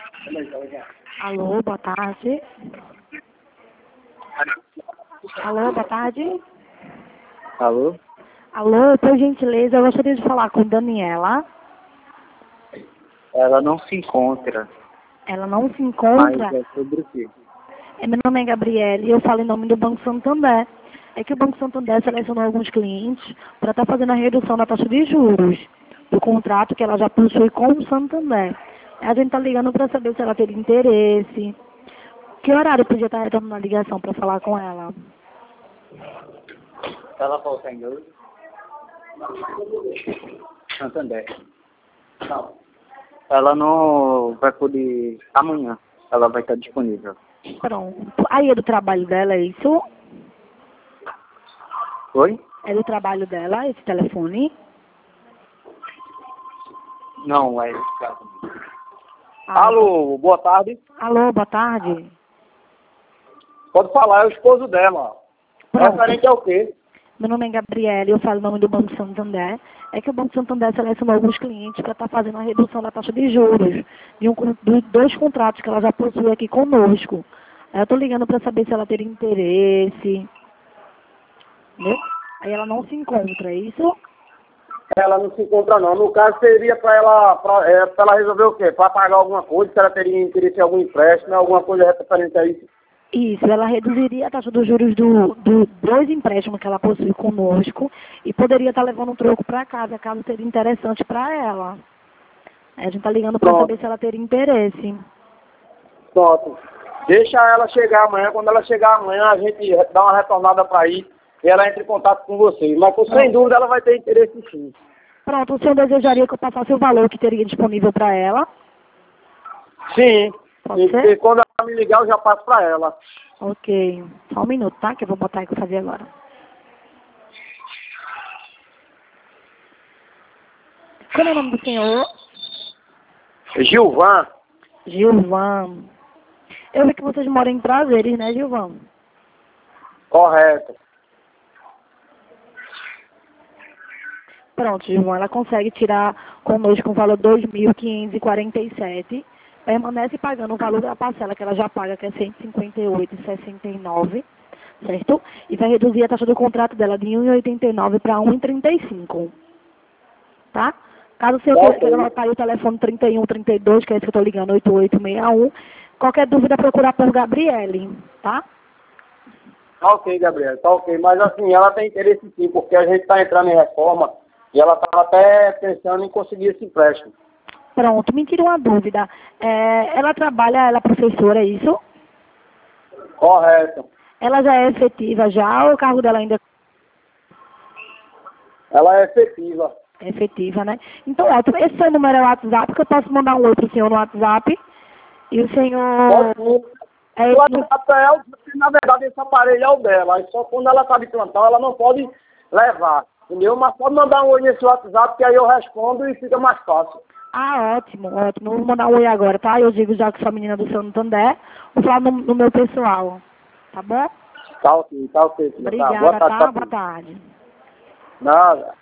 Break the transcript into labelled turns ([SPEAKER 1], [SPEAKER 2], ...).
[SPEAKER 1] Alô, boa tarde. Alô, boa tarde.
[SPEAKER 2] Alô?
[SPEAKER 1] Alô, por gentileza, eu gostaria de falar com Daniela.
[SPEAKER 2] Ela não se encontra.
[SPEAKER 1] Ela não se
[SPEAKER 2] Mas
[SPEAKER 1] encontra.
[SPEAKER 2] é sobre o quê?
[SPEAKER 1] Meu nome é Gabriele e eu falo em nome do Banco Santander. É que o Banco Santander selecionou alguns clientes para estar fazendo a redução da taxa de juros do contrato que ela já possui com o Santander. A gente está ligando para saber se ela teria interesse. Que horário podia estar retornando a ligação para falar com ela?
[SPEAKER 2] Ela volta ainda hoje? Santander. Não. Ela não vai poder... Amanhã ela vai estar disponível.
[SPEAKER 1] Pronto. Aí é do trabalho dela, é isso?
[SPEAKER 2] Oi?
[SPEAKER 1] É do trabalho dela, esse telefone?
[SPEAKER 2] Não, é...
[SPEAKER 1] Ah,
[SPEAKER 3] Alô, boa tarde.
[SPEAKER 1] Alô, boa tarde.
[SPEAKER 3] Pode falar, é o esposo dela.
[SPEAKER 1] Pronto.
[SPEAKER 3] Referente ao quê?
[SPEAKER 1] Meu nome é Gabriele, eu falo em nome do Banco Santander. É que o Banco Santander selecionou alguns clientes para estar fazendo a redução da taxa de juros dos dois contratos que ela já possui aqui conosco. Aí eu estou ligando para saber se ela teria interesse. Entendeu? Aí ela não se encontra, é isso?
[SPEAKER 3] Ela não se encontra não. No caso seria para ela resolver o quê? Para pagar alguma coisa, se ela teria interesse em algum empréstimo, alguma coisa referente a isso.
[SPEAKER 1] Isso, ela reduziria a taxa dos juros dos dois empréstimos que ela possui conosco e poderia estar levando um troco para casa, caso seria interessante para ela. Aí a gente está ligando para
[SPEAKER 3] Pronto.
[SPEAKER 1] saber se ela teria interesse.
[SPEAKER 3] Pronto. Deixa ela chegar amanhã. Quando ela chegar amanhã, a gente dá uma retornada para aí e ela entra em contato com vocês. Mas sem dúvida ela vai ter interesse sim.
[SPEAKER 1] Pronto, o senhor desejaria que eu passasse o valor que teria disponível para ela?
[SPEAKER 3] Sim.
[SPEAKER 1] Pode ser?
[SPEAKER 3] E quando ela me ligar, eu já passo para ela.
[SPEAKER 1] Ok. Só um minuto, tá? Que eu vou botar aí que eu fazer agora. Qual é o nome do senhor?
[SPEAKER 3] Gilvan.
[SPEAKER 1] Gilvan. Eu vi que vocês moram em Prazeres, né, Gilvan?
[SPEAKER 3] Correto.
[SPEAKER 1] Pronto, Gilvan, ela consegue tirar conosco um valor de 2.547. Permanece pagando o valor da parcela que ela já paga, que é 158,69, certo? E vai reduzir a taxa do contrato dela de 1,89 para 1,35, tá? Caso o senhor queira anotar aí o telefone 3132, que é esse que eu estou ligando, 8861, qualquer dúvida procurar por Gabriele, tá?
[SPEAKER 3] Tá ok, Gabriel, tá ok. Mas assim, ela tem interesse sim, porque a gente está entrando em reforma e ela estava até pensando em conseguir esse empréstimo.
[SPEAKER 1] Pronto, me tira uma dúvida. Ela trabalha, ela é professora, é isso?
[SPEAKER 3] Correto.
[SPEAKER 1] Ela já é efetiva já ou o cargo dela ainda
[SPEAKER 3] Ela é efetiva.
[SPEAKER 1] é efetiva, né? Então, ótimo. Esse seu número é o WhatsApp, que eu posso mandar um oi pro senhor no WhatsApp. E o senhor...
[SPEAKER 3] Pode sim.
[SPEAKER 1] É
[SPEAKER 3] O
[SPEAKER 1] esse...
[SPEAKER 3] WhatsApp é o, na verdade, esse aparelho é o dela. Aí só quando ela está de plantão, ela não pode levar. Entendeu? Mas pode mandar um oi nesse WhatsApp, que aí eu respondo e fica mais fácil.
[SPEAKER 1] Ah, ótimo, ótimo. Vou mandar um oi agora, tá? Eu digo já que sou a menina do Santander. Vou falar no meu pessoal. Tá bom?
[SPEAKER 3] Tá ok, filha. Tá.
[SPEAKER 1] Obrigada,
[SPEAKER 3] Boa tarde,
[SPEAKER 1] tá?
[SPEAKER 3] tá.
[SPEAKER 1] Boa tarde.
[SPEAKER 3] Nada.